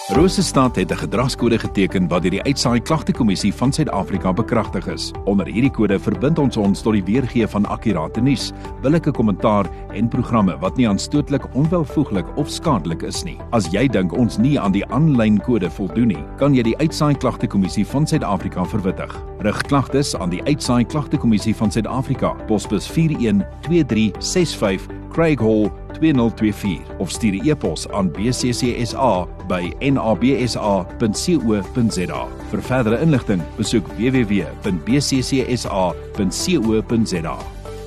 Rosestad het 'n gedragskode geteken wat deur die Uitsaai Klagtekommissie van Suid-Afrika bekragtig is. Onder hierdie kode verbind ons tot die weergee van akkurate nuus, billike kommentaar en programme wat nie aanstootlik, onwelvoeglik of skadelik is nie. As jy dink ons nie aan die aanlyn kode voldoen nie, kan jy die Uitsaai Klagtekommissie van Suid-Afrika verwittig. Rig klagtes aan die Uitsaai Klagtekommissie van Suid-Afrika, posbus 412365 Craig Hall 2024 of stuur 'n e-pos aan bccsa@nabsa.co.za. Vir verdere inligting, besoek www.bccsa.co.za.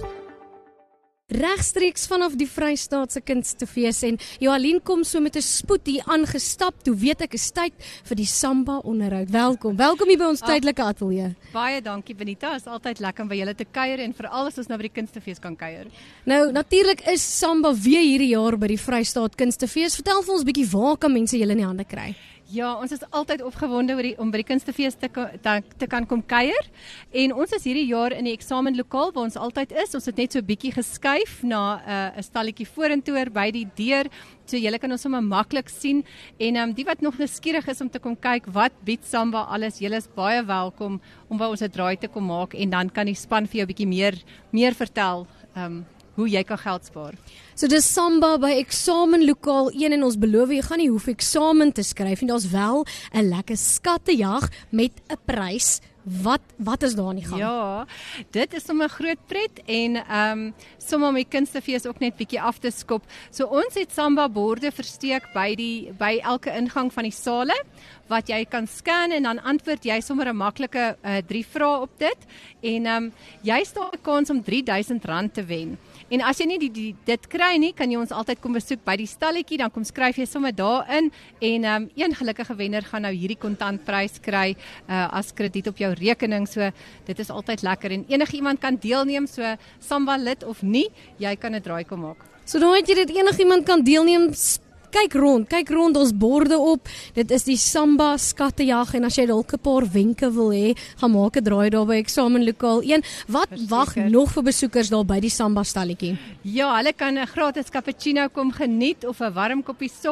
Regstreeks vanaf die Vrystaatse Kunstefees en Joalien kom so met 'n spoed hier aangestap. Toe weet ek is tyd vir die Samba onderhoud. Welkom hier by ons tydelike ateljee. Baie dankie Benita, is altyd lekker om by julle te kuier en veral as ons nou by die Kunstefees kan kuier. Nou natuurlik is Samba weer hierdie jaar by die Vrystaat Kunstefees. Vertel vir ons bietjie, waar kan mense julle in die hande kry? Ja, ons is altyd opgewonde om by die Kunstefees te kan kom kuier. En ons is hierdie jaar in die eksamenlokaal waar ons altyd is. Ons het net so bietjie geskuif na 'n stalletjie vorentoe by die deur. So julle kan ons sommer maklik sien. En die wat nog nuuskierig is om te kom kyk wat bied Samba alles, julle is baie welkom om by ons 'n draai te kom maak en dan kan die span vir jou bietjie meer vertel hoe jy kan geld spaar. So dis Samba by eksamenlokaal 1 en ons beloof jy gaan nie hoef eksamen te skryf en daar's wel 'n lekker skattejag met 'n prys. Wat is daar in die gang? Ja, dit is sommer 'n groot pret en sommer om die Kunstefees ook net bietjie af te skop. So ons het Samba borde versteek by elke ingang van die sale wat jy kan scan en dan antwoord jy sommer 'n maklike 3 vrae op dit en jy staan 'n kans om R3000 te wen. En as jy nie dit kry nie, kan jy ons altyd kom besoek by die stalletjie, dan kom skryf jy sommer daarin en een gelukkige wenner gaan nou hierdie kontantprys kry as krediet op jou rekening. So dit is altyd lekker en enige iemand kan deelneem, so Samba lid of nie, jy kan 'n draai kom maak. So dan het jy dit enigiemand kan deelneem. Kyk rond ons borde op. Dit is die Samba skattejag en as jy dalk 'n paar wenke wil hê, gaan maak 'n draai daar by eksamenlokaal 1. Wat wag nog vir besoekers daar by die Samba stalletjie? Ja, hulle kan 'n gratis cappuccino kom geniet of 'n warm koppie sop.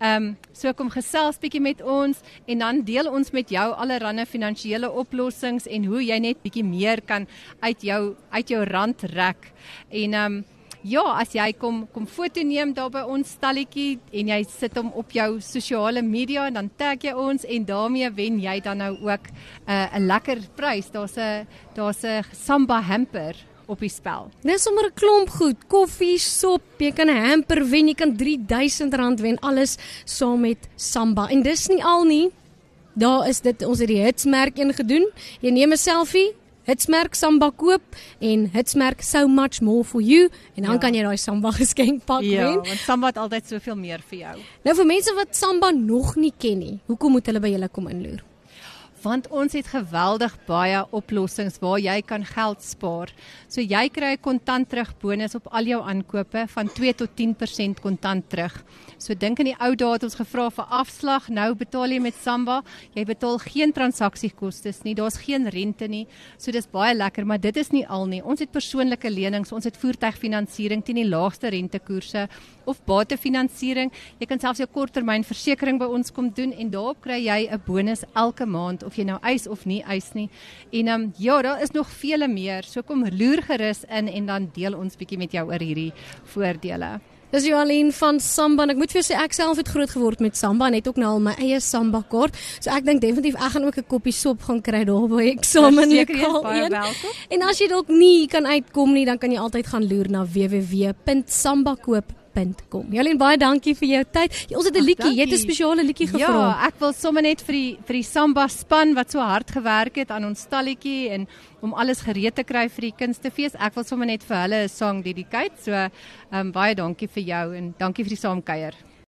So kom gesels bietjie met ons en dan deel ons met jou allerlei finansiële oplossings en hoe jy net bietjie meer kan uit jou rand rek. En ja, as jy kom foto neem daar by ons stalletjie en jy sit hom op jou sosiale media, dan tag jy ons en daarmee wen jy dan nou ook 'n lekker prys. Daar's 'n Samba hamper op die spel. Dis sommer 'n klomp goed, koffie, sop, jy kan 'n hamper wen, jy kan R3000 wen, alles saam met Samba. En dis nie al nie. Daar is dit, ons het die hitsmerk ingedoen. Jy neem 'n selfie, hitsmerk Samba koop en hitsmerk so much more for you en dan kan jy daai Samba geskenkpak wen. Ja, want Samba het altyd soveel meer vir jou. Nou vir mense wat Samba nog nie ken nie, hoekom moet hulle by julle kom inloer? Want ons het geweldig baie oplossings waar jy kan geld spaar. So jy kry 'n kontant terug bonus op al jou aankope van 2 tot 10% kontant terug. So dink in die ou dae het ons gevra vir afslag, nou betaal jy met Samba, jy betaal geen transaksiekoste nie, daar's geen rente nie. So dis baie lekker, maar dit is nie al nie. Ons het persoonlike lenings, ons het voertuigfinansiering teen die laagste rentekoerse of batefinansiering. Jy kan selfs jou korttermynversekering by ons kom doen en daarop kry jy 'n bonus elke maand of jy nou eis of nie eis nie. En ja, daar is nog vele meer. So kom loer gerus in en dan deel ons bietjie met jou oor hierdie voordele. Dis Joalien van Samba en ek moet vir jou sê ek self het groot geword met Samba en het ook nou al my eie Samba kaart. So ek dink definitief ek gaan ook 'n koppie sop gaan kry daar by eksamenlokaal 1. En as jy dalk nie kan uitkom nie, dan kan jy altyd gaan loer na www.sambakoop.com. Joalien, baie dankie vir jou tyd. Ons het 'n liedjie, jy het 'n spesiale liedjie gevra. Ja, ek wil sommer net vir die Samba span wat so hard gewerk het aan ons stalletjie en om alles gereed te kry vir die Kunstefees. Ek wil sommer net vir hulle 'n song dedicate. So baie dankie vir jou en dankie vir die saamkuier.